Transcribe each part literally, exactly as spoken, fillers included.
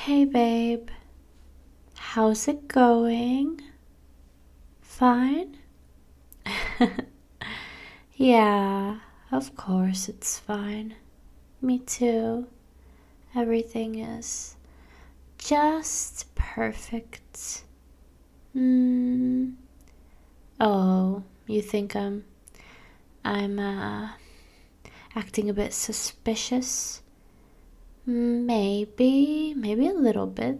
Hey babe, how's it going? Fine? Yeah, of course it's fine. Me too. Everything is just perfect. Mm. Oh, you think I'm I'm uh acting a bit suspicious? Maybe, maybe a little bit.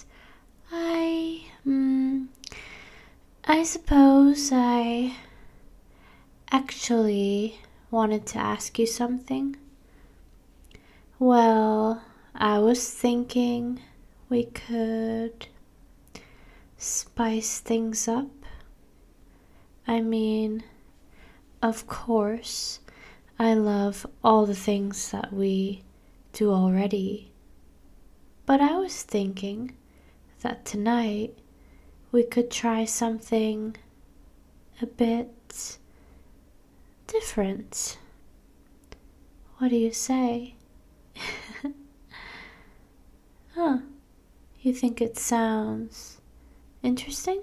I mm, I suppose I actually wanted to ask you something. Well, I was thinking we could spice things up. I mean, of course, I love all the things that we do already. But I was thinking that tonight we could try something a bit different. What do you say? Huh, you think it sounds interesting?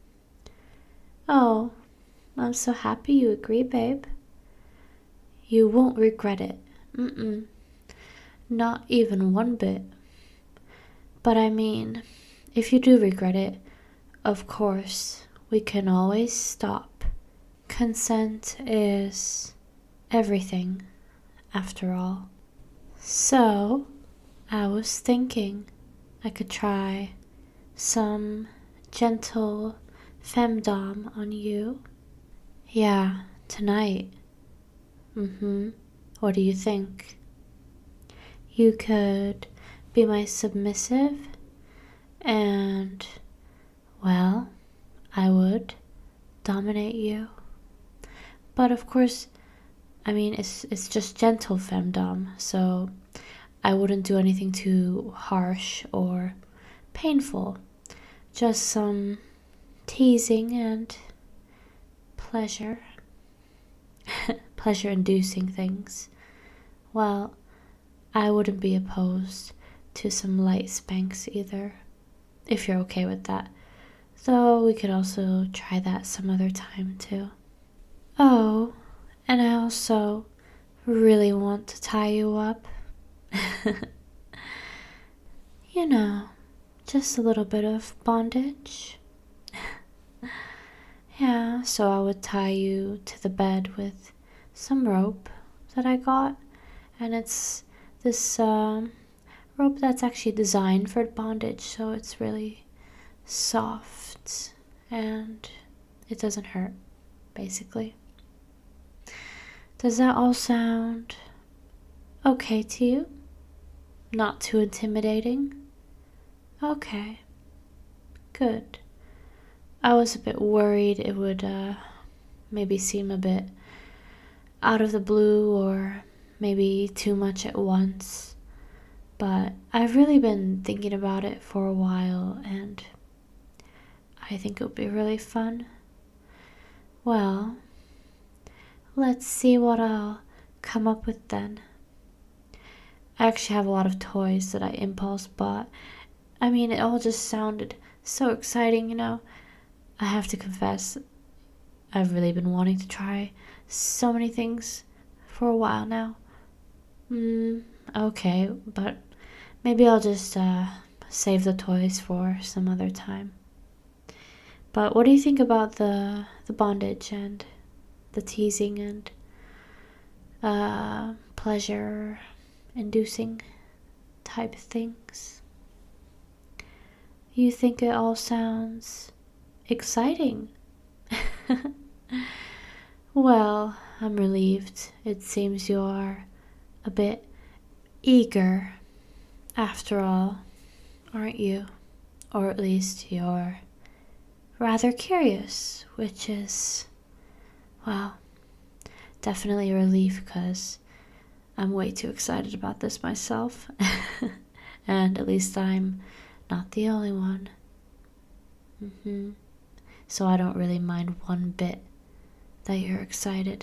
Oh, I'm so happy you agree, babe. You won't regret it. Mm-mm. Not even one bit. But I mean, if you do regret it, of course, we can always stop. Consent is everything, after all. So, I was thinking I could try some gentle femdom on you. Yeah, tonight. Mm-hmm. What do you think? You could be my submissive, and, well, I would dominate you. But of course, I mean, it's it's just gentle femdom, so I wouldn't do anything too harsh or painful. Just some teasing and pleasure, pleasure inducing things. Well, I wouldn't be opposed to some light spanks either, if you're okay with that. Though we could also try that some other time too. Oh, and I also really want to tie you up. You know, just a little bit of bondage. Yeah, so I would tie you to the bed with some rope that I got, and it's this um, rope that's actually designed for bondage, so it's really soft and it doesn't hurt, basically. Does that all sound okay to you? Not too intimidating? Okay, good. I was a bit worried it would uh, maybe seem a bit out of the blue or maybe too much at once. But I've really been thinking about it for a while and I think it would be really fun. Well, let's see what I'll come up with then. I actually have a lot of toys that I impulse bought. I mean, it all just sounded so exciting, you know. I have to confess, I've really been wanting to try so many things for a while now. Hmm, okay, but maybe I'll just uh, save the toys for some other time. But what do you think about the the bondage and the teasing and uh, pleasure inducing type things? You think it all sounds exciting? Well, I'm relieved. It seems you're a bit eager after all, aren't you? Or at least you're rather curious, which is, well, definitely a relief because I'm way too excited about this myself. And at least I'm not the only one. Mm-hmm. So I don't really mind one bit that you're excited.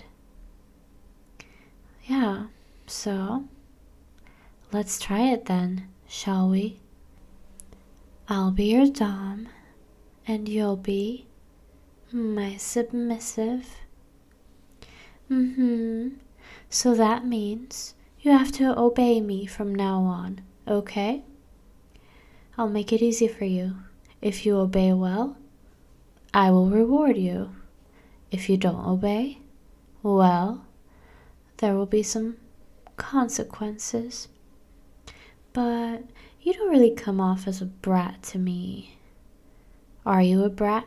Yeah, so let's try it then, shall we? I'll be your dom, and you'll be my submissive. Mm-hmm. So that means you have to obey me from now on, okay? I'll make it easy for you. If you obey well, I will reward you. If you don't obey, well, there will be some consequences. But you don't really come off as a brat to me. Are you a brat?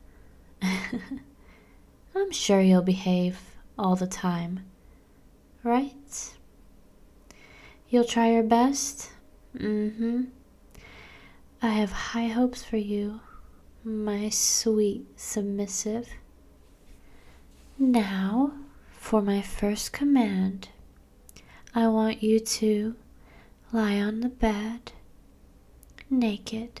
I'm sure you'll behave all the time, right? You'll try your best? Mm-hmm. I have high hopes for you, my sweet submissive. Now, for my first command, I want you to lie on the bed, naked.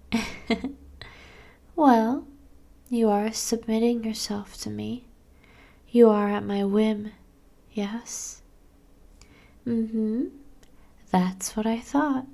Well, you are submitting yourself to me. You are at my whim, yes? Mm-hmm. That's what I thought.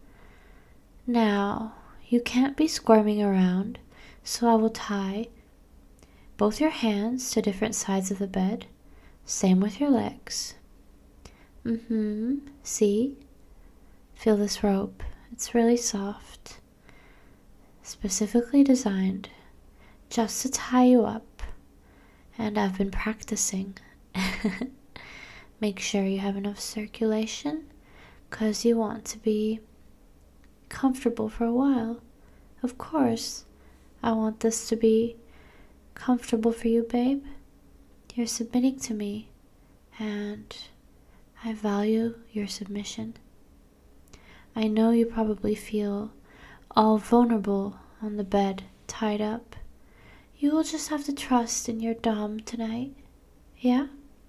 Now, you can't be squirming around, so I will tie both your hands to different sides of the bed. Same with your legs. Mm-hmm. See? Feel this rope. It's really soft. Specifically designed just to tie you up. And I've been practicing. Make sure you have enough circulation, because you want to be comfortable for a while. Of course, I want this to be comfortable for you, babe. You're submitting to me, and I value your submission. I know you probably feel all vulnerable on the bed, tied up. You will just have to trust in your dom tonight, yeah?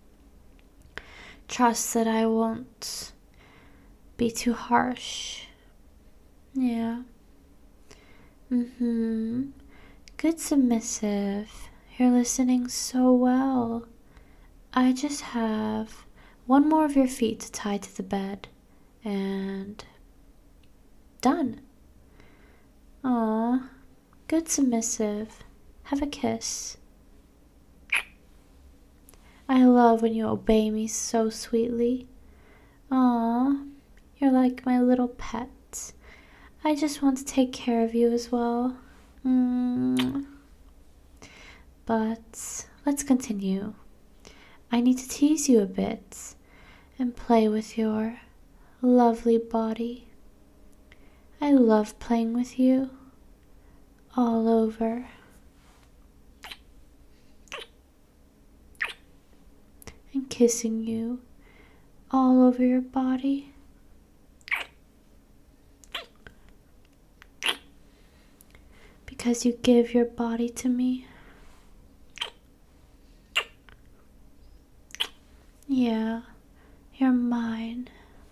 Trust that I won't be too harsh. Yeah. Mm-hmm. Good submissive. You're listening so well. I just have one more of your feet to tie to the bed, and done. Aw, good submissive. Have a kiss. I love when you obey me so sweetly. Aw, you're like my little pet. I just want to take care of you as well. Mm. But let's continue. I need to tease you a bit and play with your lovely body. I love playing with you all over. And kissing you all over your body. Because you give your body to me. Yeah, you're mine.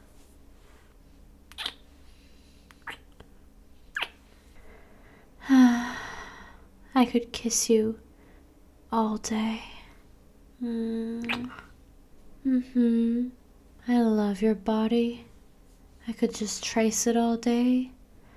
I could kiss you all day. Mm. Mm-hmm. I love your body. I could just trace it all day.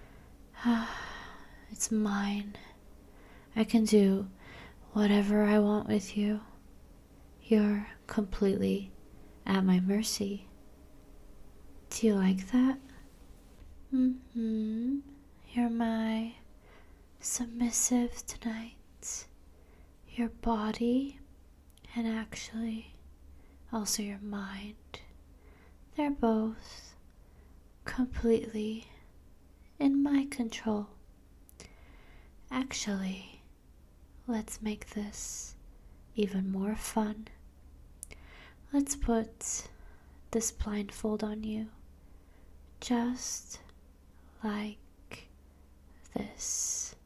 It's mine. I can do whatever I want with you. You're completely at my mercy. Do you like that? Mm-hmm. You're my submissive tonight. Your body, and actually also your mind. They're both completely in my control. Actually, let's make this even more fun. Let's put this blindfold on you, just like this.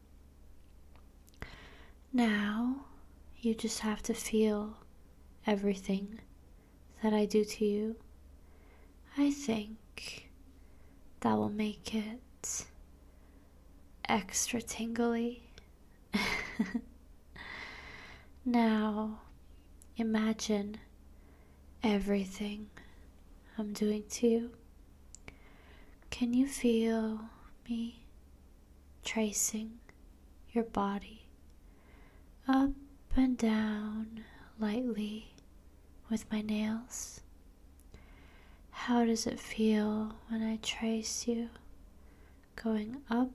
Now, you just have to feel everything that I do to you. I think that will make it extra tingly. Now, imagine everything I'm doing to you. Can you feel me tracing your body up and down lightly with my nails. How does it feel when I trace you, going up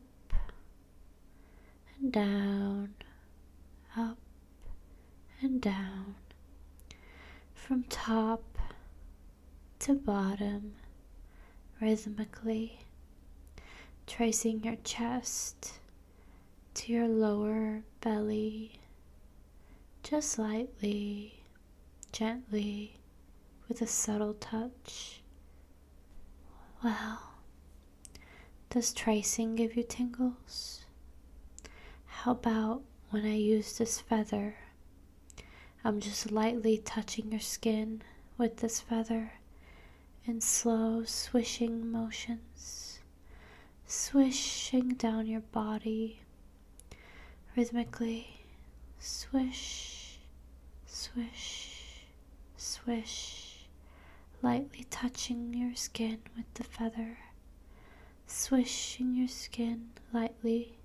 and down, up and down, from top to bottom, rhythmically, tracing your chest to your lower belly, just lightly, gently, with a subtle touch. Well, does tracing give you tingles? How about when I use this feather? I'm just lightly touching your skin with this feather in slow swishing motions, swishing down your body rhythmically. Swish, swish, swish, lightly touching your skin with the feather, swishing your skin lightly,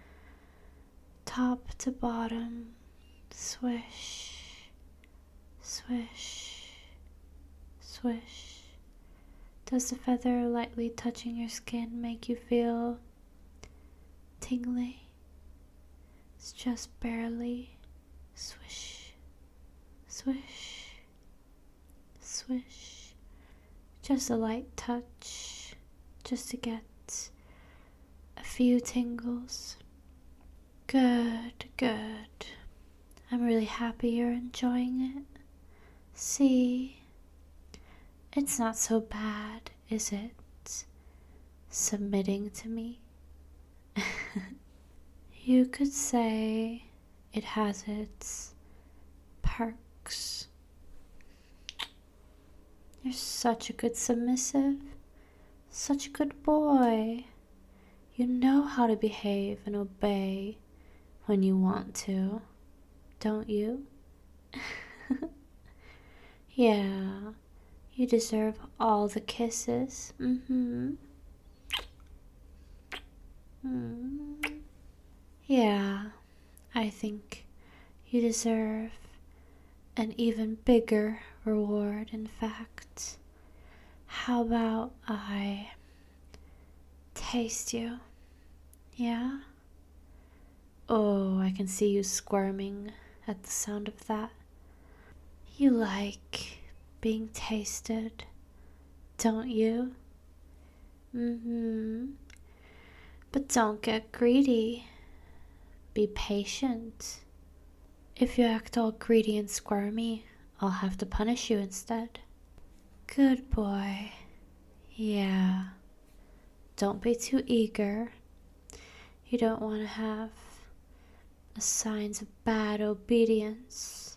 top to bottom, swish, swish, swish. Does the feather lightly touching your skin make you feel tingly? It's just barely. Swish, swish, swish. Just a light touch, just to get a few tingles. Good, good. I'm really happy you're enjoying it. See, it's not so bad, is it? Submitting to me. You could say it has its perks. You're such a good submissive, such a good boy. You know how to behave and obey when you want to, don't you? Yeah, you deserve all the kisses. Mm-hmm. Mm. Yeah, I think you deserve an even bigger reward, in fact. How about I taste you? Yeah? Oh, I can see you squirming at the sound of that. You like being tasted, don't you? Mm-hmm. But don't get greedy. Be patient. If you act all greedy and squirmy, I'll have to punish you instead. Good boy. Yeah. Don't be too eager. You don't want to have signs of bad obedience.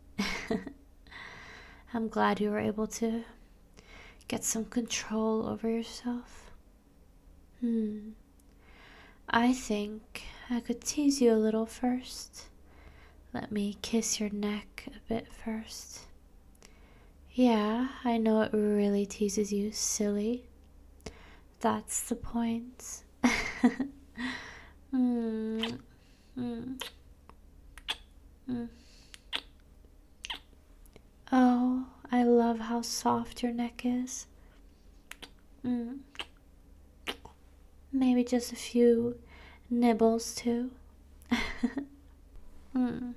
I'm glad you were able to get some control over yourself. Hmm. I think I could tease you a little first. Let me kiss your neck a bit first. Yeah, I know it really teases you, silly. That's the point. mm. Mm. Mm. Oh, I love how soft your neck is. Mm. Maybe just a few nibbles too. mm.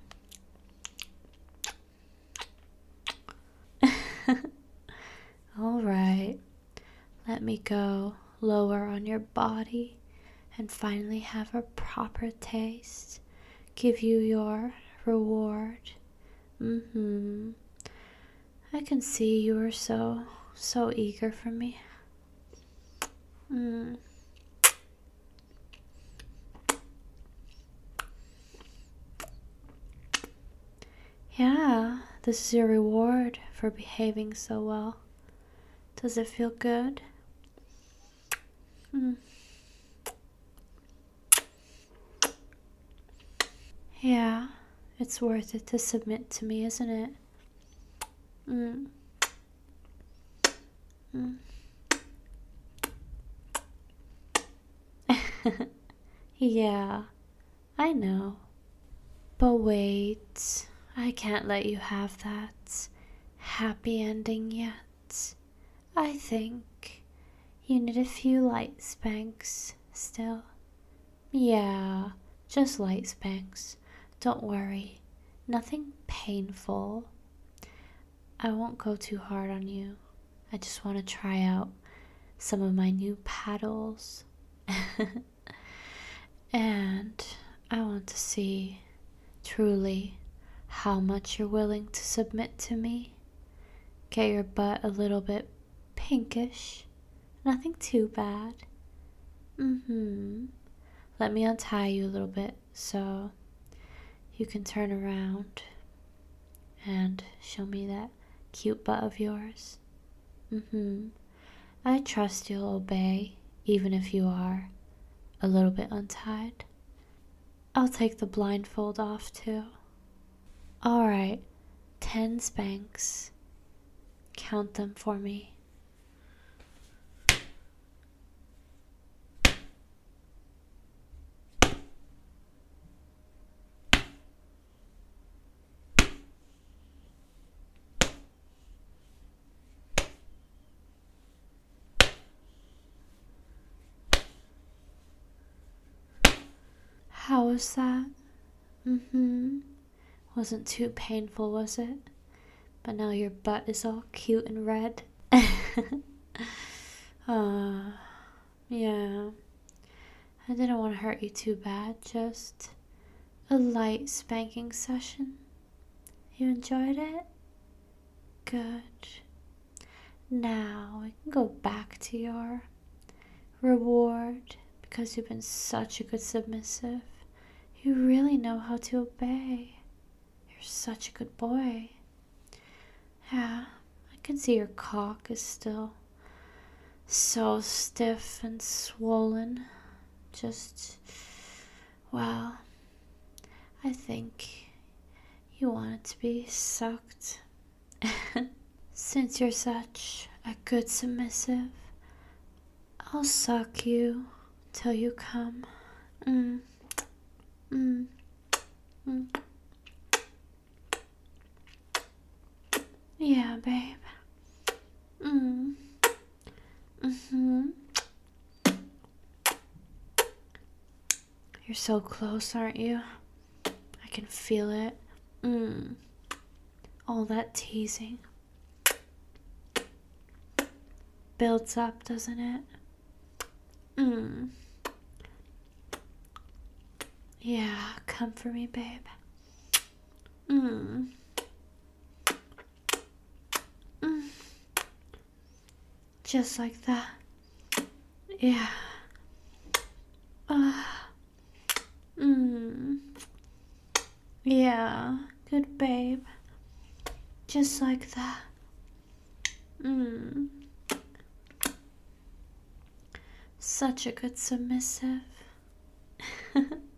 All right, let me go lower on your body and finally have a proper taste. Give you your reward. Mm-hmm. I can see you are so, so eager for me. Mm. Yeah, this is your reward for behaving so well. Does it feel good? Mm. Yeah, it's worth it to submit to me, isn't it? Mm. Mm. Yeah, I know. But wait, I can't let you have that happy ending yet. I think you need a few light spanks still. Yeah, just light spanks. Don't worry, nothing painful. I won't go too hard on you. I just want to try out some of my new paddles. And I want to see truly how much you're willing to submit to me. Get your butt a little bit pinkish. Nothing too bad. Mm-hmm. Let me untie you a little bit so you can turn around and show me that cute butt of yours. Mm-hmm. I trust you'll obey, even if you are a little bit untied. I'll take the blindfold off too. Alright, ten spanks. Count them for me. How was that? Mm-hmm. Wasn't too painful, was it? But now your butt is all cute and red. uh, yeah. I didn't want to hurt you too bad, just a light spanking session. You enjoyed it? Good. Now we can go back to your reward because you've been such a good submissive. You really know how to obey. You're such a good boy. Yeah, I can see your cock is still so stiff and swollen. Just, well, I think you want it to be sucked. Since you're such a good submissive, I'll suck you till you come. Mm. Mm. Mm. Yeah, babe. Mm. Mm-hmm. You're so close, aren't you? I can feel it. Mm. All that teasing builds up, doesn't it? Mm. Yeah, come for me, babe. Mm. Mm. Just like that. Yeah. Uh. Mm. Yeah, good babe. Just like that. Mm. Such a good submissive.